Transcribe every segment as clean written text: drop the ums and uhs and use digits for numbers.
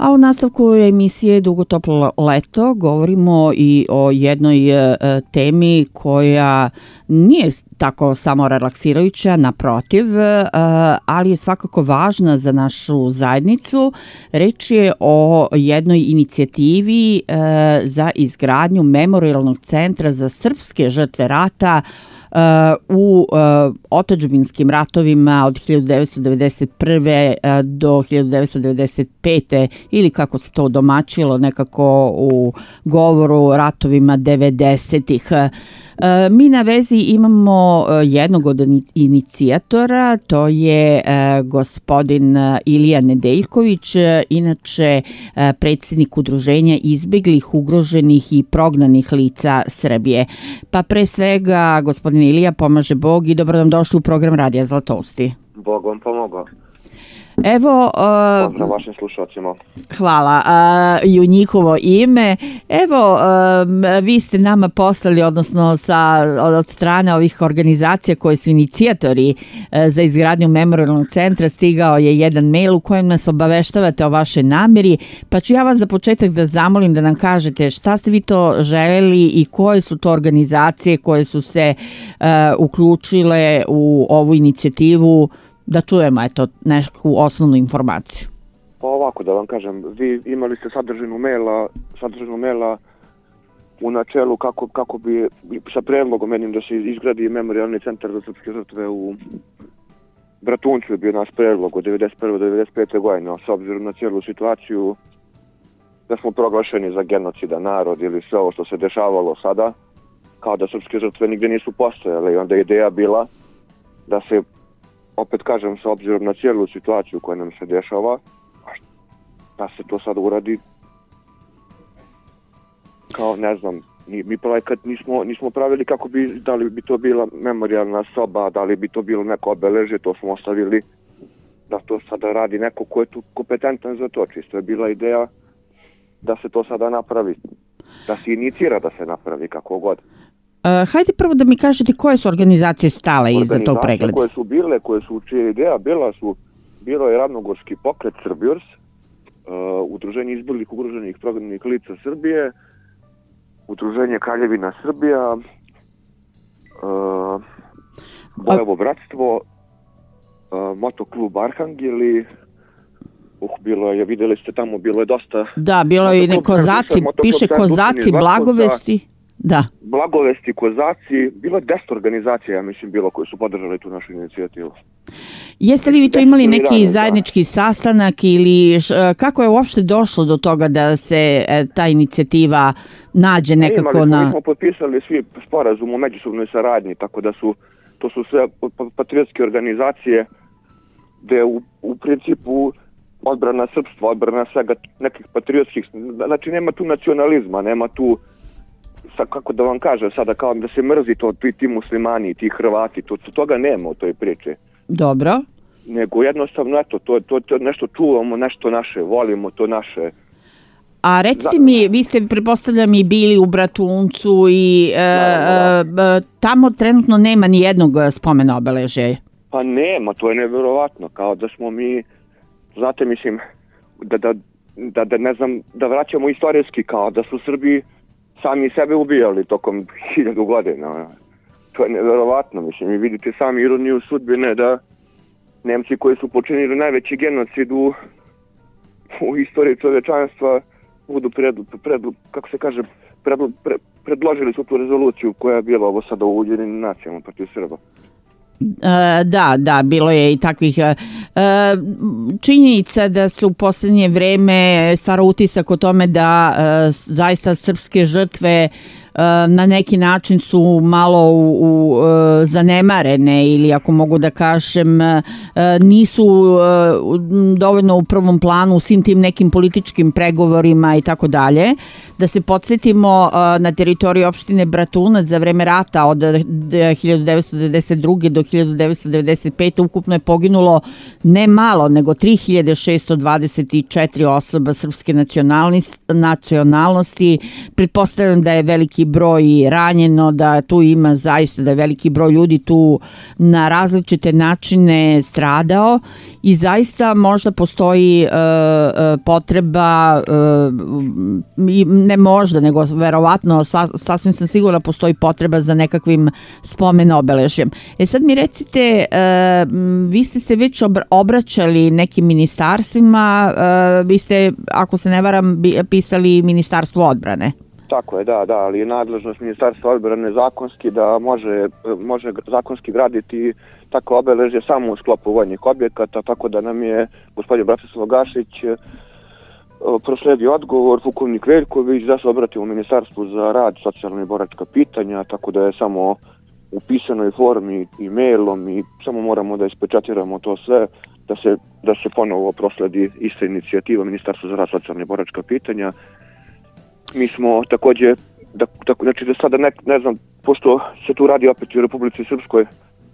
A u nastavku emisije Dugo toplo leto govorimo i o jednoj temi koja nije tako samo relaksirajuća, naprotiv, ali je svakako važna za našu zajednicu. Reč je o jednoj inicijativi za izgradnju memorijalnog centra za srpske žrtve rata u otadžbinskim ratovima od 1991. do 1995. ili kako se to domaćilo nekako u govoru ratovima 90-ih. Mi na vezi imamo jednog od inicijatora, to je gospodin Ilija Nedeljković, inače predsjednik Udruženja izbeglih, ugroženih i prognanih lica Srbije. Pa pre svega, gospodin Ilija, pomaže Bog i dobro nam došli u program Radija Zlatosti. Bog vam pomogao. Evo, pozdrav vašim slušalcima. Hvala i u njihovo ime. Evo, vi ste nama poslali, odnosno od strane ovih organizacija koje su inicijatori za izgradnju memorijalnog centra, stigao je jedan mail u kojem nas obaveštavate o vašoj namjeri, pa ću ja vas za početak da zamolim da nam kažete šta ste vi to željeli i koje su to organizacije koje su se uključile u ovu inicijativu, da čujemo neku osnovnu informaciju. Pa ovako da vam kažem, vi imali ste sadržinu maila u načelu kako bi sa predlogom jednim da se izgradi memorijalni centar za srpske žrtve u Bratuncu, je bio naš predlog od 1991. do 1995. godine, s obzirom na cijelu situaciju da smo proglašeni za genocida narod ili sve ovo što se dešavalo sada, kao da srpske žrtve nigde nisu postojale, i onda je ideja bila da se, opet kažem, s obzirom na cijelu situaciju koja nam se dešava, da se to sad uradi kao, ne znam, mi projekat nismo pravili kako bi, da li bi to bila memorijalna soba, da li bi to bilo neko obeležje, to smo ostavili da to sada radi neko ko je tu kompetentan za to. Čisto je bila ideja da se to sada napravi, da se inicira da se napravi kako god. Hajde prvo da mi kažete koje su organizacije stale iza tog pregleda. Koje su čija ideja bilo je Ravnogorski pokret Srbijors, Udruženje izbeglih, ugroženih, prognanih lica Srbije, Udruženje Kraljevina Srbija, Bojevo bratstvo, Motoklub Arhangeli, bilo je, vidjeli ste tamo, bilo je dosta. Da, bilo je i kozaci, piše kozaci, blagovesti. Da. Blagovesti, kozaci, bilo je 10 organizacija, ja mislim, koje su podržali tu našu inicijativu. Jeste li vi to imali neki zajednički sastanak ili kako je uopšte došlo do toga da se ta inicijativa nađe nekako na... Mi smo potpisali svi sporazum o međusobnoj saradnji, tako da to su sve patriotske organizacije gde u principu odbrana srpstva, odbrana svega nekih patriotskih, znači nema tu nacionalizma, nema tu, kako da vam kažem sada, kao da se mrzi to, ti muslimani, ti Hrvati, toga nema u toj priči. Dobro. Nego jednostavno, eto, to nešto čuvamo, nešto naše, volimo to naše. A recite mi, vi ste, pretpostavljam, i bili u Bratuncu i tamo trenutno nema ni jednog spomena obeležja. Pa nema, to je nevjerovatno, kao da smo mi, znate, mislim, da ne znam, da vraćamo istorijski, kao da su Srbi sami sebe ubijali tokom 1000 godina. To je nevjerovatno, mislim, vi vidite sami ironiju sudbine da Nemci koji su počinili najveći genocid u istoriji čovječanstva budu predložili su tu rezoluciju koja je bila ovo sada u Ujedinjenim nacijama protiv Srba. Da, bilo je i takvih činjenica da se u posljednje vrijeme stvara utisak o tome da zaista srpske žrtve na neki način su malo zanemarene ili, ako mogu da kažem, nisu dovoljno u prvom planu u svim tim nekim političkim pregovorima i tako dalje. Da se podsjetimo, na teritoriji opštine Bratunac za vreme rata od 1992. do 1995. ukupno je poginulo ne malo, nego 3624 osoba srpske nacionalnosti. Pretpostavljam da je veliki veliki broj ranjeno, da tu ima zaista da je veliki broj ljudi tu na različite načine stradao i zaista možda postoji potreba, ne možda, nego verovatno, sasvim sam sigurna postoji potreba za nekakvim spomen obeležjem. Sad mi recite, vi ste se već obraćali nekim ministarstvima, vi ste, ako se ne varam, pisali Ministarstvu odbrane. Tako je, da, ali je nadležnost Ministarstva odbrane zakonski da može zakonski graditi tako obeležje samo u sklopu vojnih objekata, tako da nam je gospodin Bratislav Gašić prosledio odgovor, pukovnik Veljković, da se obratimo u Ministarstvu za rad, socijalna i boračka pitanja, tako da je samo u pisanoj formi i mailom i samo moramo da ispečatiramo to sve, da se ponovo prosledi ista inicijativa Ministarstva za rad, socijalna i boračka pitanja. Mi smo također, znači da sada ne znam, pošto se tu radi opet u Republici Srpskoj,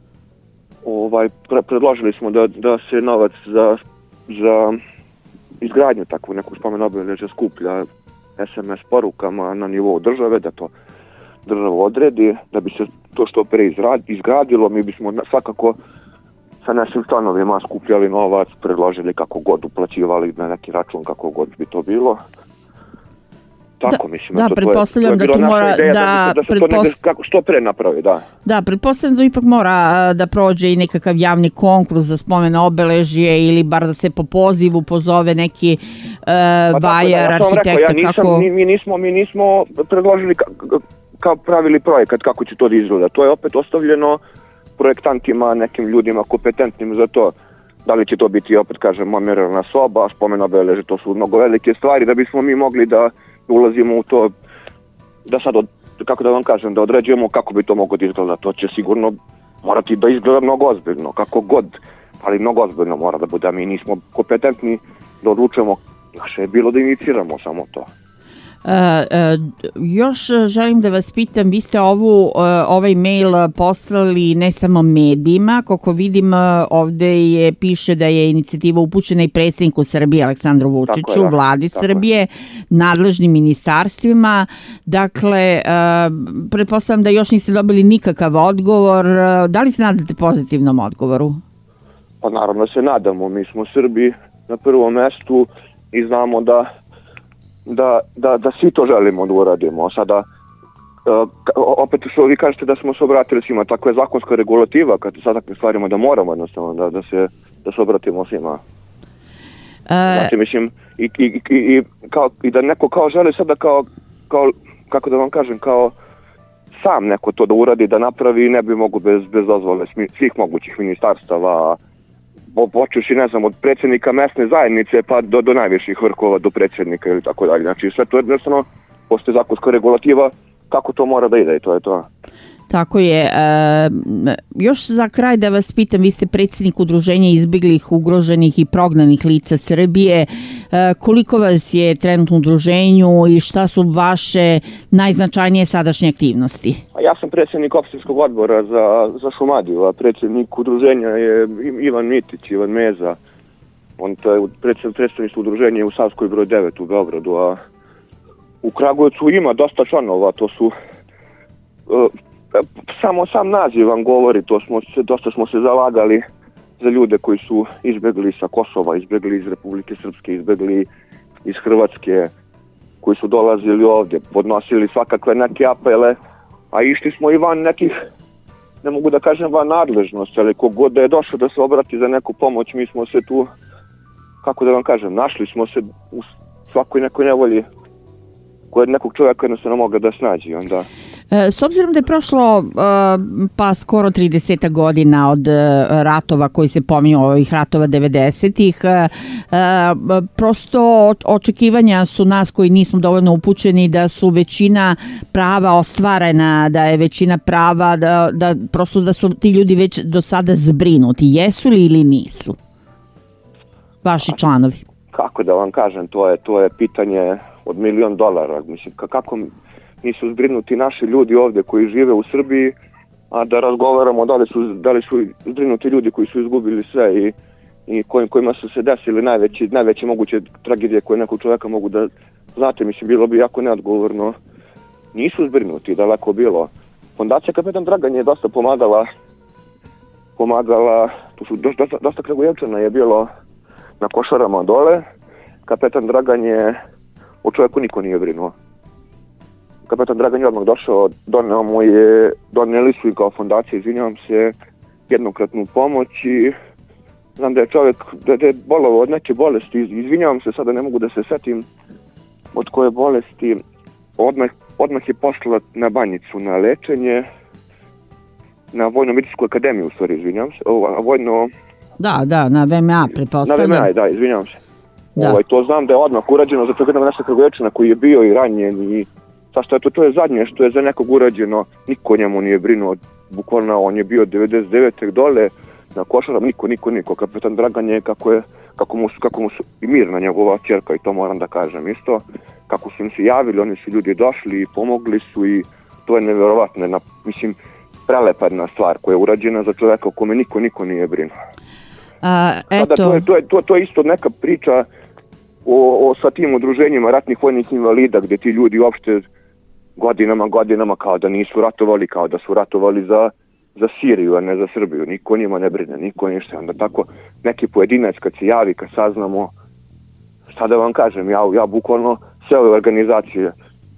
predložili smo da se novac za izgradnju takvog nekog spomen obeležja skuplja SMS porukama na nivou države, da to država odredi, da bi se to što pre izgradilo. Mi bismo svakako sa našim članovima skupljali novac, predložili kako god, uplaćivali na neki račun kako god bi to bilo. Tako, mislim, pretpostavljam da tu mora da se to nekako što pre napravi, da. Da, pretpostavljam da ipak mora da prođe i nekakav javni konkurs za spomen obeležje ili bar da se po pozivu pozove neki vajar, arhitekta. Mi nismo predložili kao pravili projekat kako će to da izgleda. To je opet ostavljeno projektantima, nekim ljudima kompetentnim za to. Da li će to biti, opet kažem, momerna soba, spomen obeležje, to su mnogo velike stvari da bismo mi mogli da ulazimo u to, da sad, kako da vam kažem, da određujemo kako bi to moglo da izgleda. To će sigurno morati da izgleda mnogo ozbiljno, kako god, ali mnogo ozbiljno mora da bude. Mi nismo kompetentni da odlučujemo, naše je bilo da iniciramo samo to. Još želim da vas pitam, vi ste ovaj mail poslali ne samo medijima, koliko vidim ovdje piše da je inicijativa upućena i predsjedniku Srbije Aleksandru Vučiću, vladi Srbije, nadležnim ministarstvima. Dakle, pretpostavljam da još niste dobili nikakav odgovor. Da li se nadate pozitivnom odgovoru? Pa naravno se nadamo, mi smo Srbi na prvom mjestu i znamo da svi to želimo da uradimo. Sada, opet što vi kažete da smo se obratili svima, tako je zakonska regulativa kad sa takvim stvarima da moramo jednostavno da se obratimo svima. Znači, mislim, i da neko kao želi sada kao, kako da vam kažem, kao sam neko to da uradi, da napravi, ne bi mogu bez dozvole svih mogućih ministarstava, počuši, ne znam, od predsjednika mesne zajednice pa do najviših vrhova, do predsjednika ili tako dalje. Znači sve to jednostavno postoji zakonska regulativa kako to mora da ide i to je to. Tako je. Još za kraj da vas pitam, vi ste predsjednik Udruženja izbjeglih, ugroženih i prognanih lica Srbije. Koliko vas je trenutno u udruženju i šta su vaše najznačajnije sadašnje aktivnosti? Ja sam predsjednik opštinskog odbora za Šumadiju, a predsjednik udruženja je Ivan Mitić, Ivan Meza. On to je predstavništvo udruženja u Savskoj broj 9 u Beogradu, a u Kragujevcu ima dosta članova, to su sam naziv vam govori, dosta smo se zalagali za ljude koji su izbjegli sa Kosova, izbjegli iz Republike Srpske, izbjegli iz Hrvatske, koji su dolazili ovdje, podnosili svakakve neke apele, a išli smo i van nekih, ne mogu da kažem van nadležnosti, ali kogod da je došao da se obrati za neku pomoć, mi smo se tu, kako da vam kažem, našli smo se u svakoj nekoj nevolji kod nekog čovjeka jednostavno mogla da snađi onda. S obzirom da je prošlo pa skoro 30 godina od ratova koji se pominju, ovih ratova 90-ih, prosto očekivanja su nas koji nismo dovoljno upućeni da su većina prava ostvarena, da je većina prava, da prosto da su ti ljudi već do sada zbrinuti. Jesu li ili nisu vaši članovi? Kako da vam kažem, to je pitanje od $1.000.000. Mislim, kako nisu zbrinuti naši ljudi ovdje koji žive u Srbiji, a da razgovaramo da li su zbrinuti ljudi koji su izgubili sve i kojima su se desili najveće moguće tragedije koje nekog čovjeka mogu da znate. Mislim, bilo bi jako neodgovorno nisu zbrinuti, daleko bilo. Fondacija Kapetan Dragan je dosta pomagala, tu su dosta Kragujevčana je bilo na Košarama dole. Kapetan Dragan je, o čovjeku niko nije brinuo. Kapetan Dragan je odmah došao, doneli su i kao fondacija, izvinjavam se, jednokratnu pomoć i znam da je čovjek, da je bolovao od neke bolesti, izvinjavam se, sada ne mogu da se setim od koje bolesti, odmah je poslala na Banjicu na lečenje, na Vojno-medicinsku akademiju, u stvari, izvinjavam se, Da, na VMA, pretpostavljam. Na VMA, da, izvinjavam se. To znam da je odmah urađeno za čovjeka našeg Kragujevčana koji je bio i ranjen i to je zadnje što je za nekog urađeno, niko njemu nije brinuo, bukvalno on je bio 99. dole na Košarama, niko. Kapetan Dragan je, kako mu su i Mirna njegova ćerka, i to moram da kažem isto, kako su im se javili, oni su ljudi došli i pomogli su i to je nevjerovatno, mislim, prelepa jedna stvar koja je urađena za čovjeka o kome niko nije brinuo. To je isto neka priča sa tim udruženjima ratnih vojnih invalida gdje ti ljudi uopšte godinama kao da nisu ratovali, kao da su ratovali za Siriju, a ne za Srbiju. Niko njima ne brine, niko ništa. Onda tako neki pojedinac kad se javi, kad saznamo, šta da vam kažem, ja bukvalno sve ove organizacije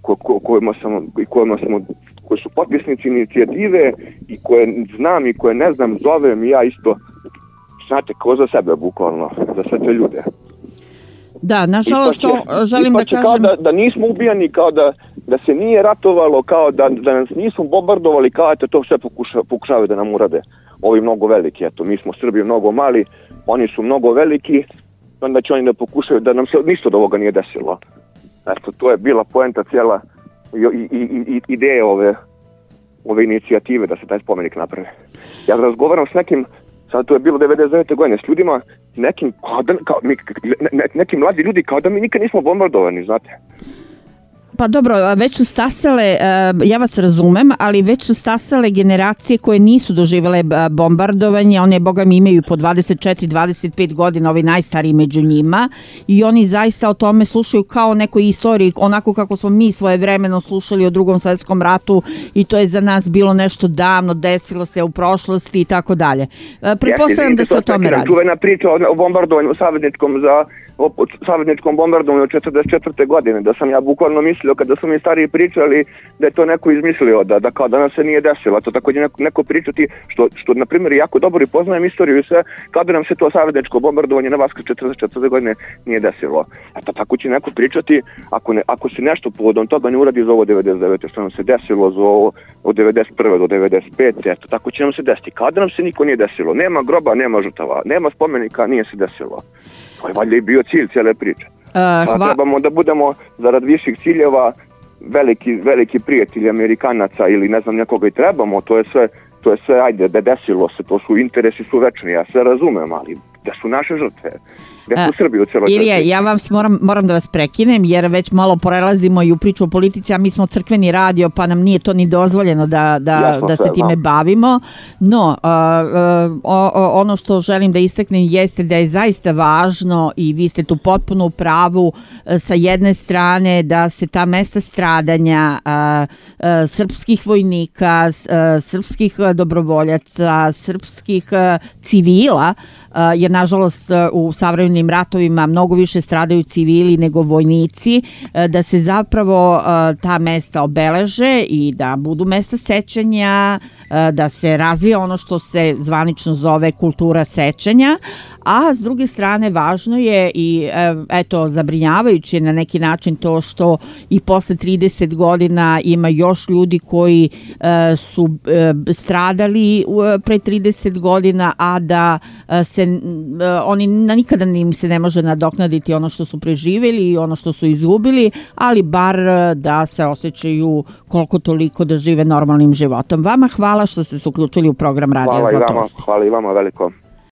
koje su potpisnici inicijative i koje znam i koje ne znam, zovem i ja isto, znate, ko za sebe bukvalno, za sve te ljude. Da, nažalost, želim da kažem... Kao da nismo ubijani, kao da se nije ratovalo, kao da nas nismo bombardovali, kao da to sve pokušavaju da nam urade. Ovi mnogo veliki, eto, mi smo Srbi mnogo mali, oni su mnogo veliki, onda će oni da pokušaju da nam se ništa od ovoga nije desilo. Eto, to je bila poenta cijela i ideja ove inicijative da se taj spomenik napravi. Ja razgovaram s nekim, sad to je bilo 99. godine, s ljudima, neki mladi ljudi kao da mi nikad nismo bombardovani, znate. Pa dobro, već su stasale, ja vas razumem, ali već su stasale generacije koje nisu doživjele bombardovanje, one boga mi imaju po 24-25 godina, ovi najstariji među njima, i oni zaista o tome slušaju kao nekoj istoriji, onako kako smo mi svojevremeno slušali o Drugom svjetskom ratu i to je za nas bilo nešto davno, desilo se u prošlosti i tako dalje. Pretpostavljam da se o tome radi. Čuvena priča o bombardovanju savezničkom bombardovanju od 44. godine, da sam ja bukvalno mislio kada su mi stariji pričali da je to neko izmislio, da kao da nam se nije desilo. To također neko pričati što na primjer jako dobro i poznajem istoriju i sve, kao da nam se to savezničko bombardovanje na Vaskrs 44. godine nije desilo. Eto, tako će neko pričati ako se nešto povodom toga ne uradi za ovo 99. što nam se desilo za ovo od 91. do 95. Eto, tako će nam se desiti. Kao da nam se niko nije desilo. Nema groba, nema žrtava, nema spomenika, nije se desilo. To je valjda i bio cilj cijele priče. Trebamo da budemo zarad viših ciljeva veliki prijatelji Amerikanaca ili ne znam nekoga i trebamo, to je sve, ajde, da desilo se, to su interesi su večni, ja sve razumem, ali da su naše žrtve, da su Srbi u celoj Ilija, ja vas moram da vas prekinem jer već malo prelazimo i u priču o politici, a mi smo crkveni radio pa nam nije to ni dozvoljeno da se time bavimo, no ono što želim da istaknem jeste da je zaista važno i vi ste tu potpuno u pravu sa jedne strane da se ta mesta stradanja srpskih vojnika, srpskih dobrovoljaca, srpskih civila, jer nažalost u savremenim ratovima mnogo više stradaju civili nego vojnici, da se zapravo ta mesta obeleže i da budu mesta sećanja, da se razvija ono što se zvanično zove kultura sećanja, a s druge strane važno je i eto zabrinjavajuće na neki način to što i posle 30 godina ima još ljudi koji su stradali pre 30 godina, a da se oni nikada im se ne može nadoknaditi ono što su preživjeli i ono što su izgubili, ali bar da se osjećaju koliko toliko da žive normalnim životom. Vama hvala što ste se uključili u program Radija Zlatost. Hvala i vama veliko.